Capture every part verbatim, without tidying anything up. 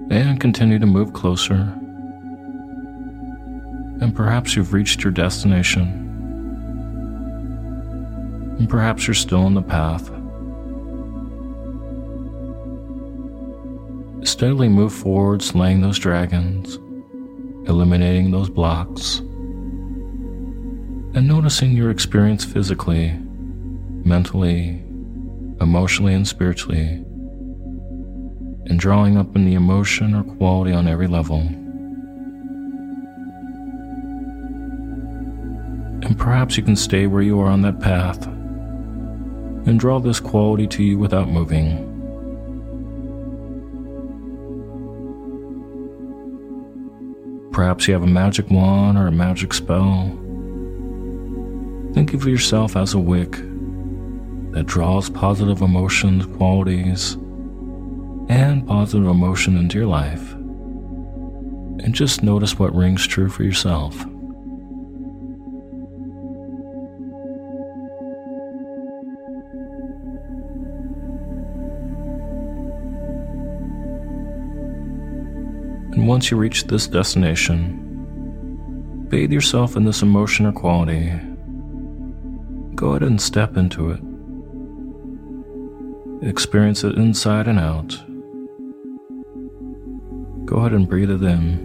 And continue to move closer. And perhaps you've reached your destination. And perhaps you're still on the path. Steadily move forward, slaying those dragons, eliminating those blocks, and noticing your experience physically, mentally, emotionally, and spiritually, and drawing up in the emotion or quality on every level. And perhaps you can stay where you are on that path and draw this quality to you without moving. Perhaps you have a magic wand or a magic spell. Think of yourself as a wick that draws positive emotions, qualities, and positive emotion into your life. And just notice what rings true for yourself. And once you reach this destination, bathe yourself in this emotion or quality. Go ahead and step into it. Experience it inside and out. Go ahead and breathe it in.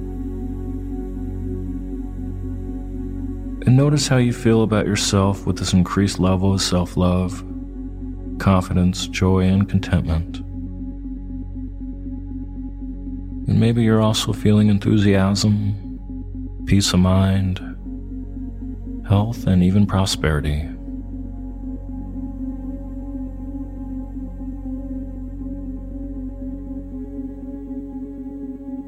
And notice how you feel about yourself with this increased level of self-love, confidence, joy, and contentment. And maybe you're also feeling enthusiasm, peace of mind, health, and even prosperity.